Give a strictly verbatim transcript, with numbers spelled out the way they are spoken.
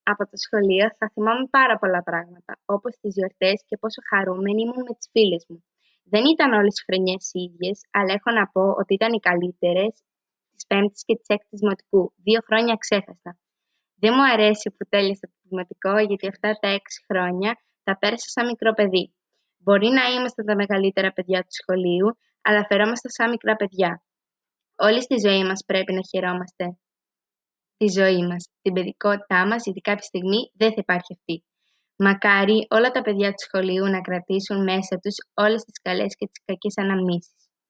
Από το σχολείο θα θυμάμαι πάρα πολλά πράγματα, όπως τις γιορτές και πόσο χαρούμενη ήμουν με τις φίλες μου. Δεν ήταν όλες οι χρονιές οι ίδιες, αλλά έχω να πω ότι ήταν οι καλύτερες της πέμπτης και της έκτης δημοτικού, δύο χρόνια αξέχαστα. Δεν μου αρέσει που τέλειωσα το δημοτικό, γιατί αυτά τα έξι χρόνια τα πέρασα σαν μικρό παιδί. Μπορεί να ήμασταν τα μεγαλύτερα παιδιά του σχολείου, αλλά φερόμασταν σαν μικρά παιδιά. Όλοι στη ζωή μας πρέπει να χαιρόμαστε τη ζωή μας, την παιδικότητά μας, γιατί κάποια στιγμή δεν θα υπάρχει αυτή. Μακάρι όλα τα παιδιά του σχολείου να κρατήσουν μέσα τους όλες τις καλές και τις κακές αναμνήσεις.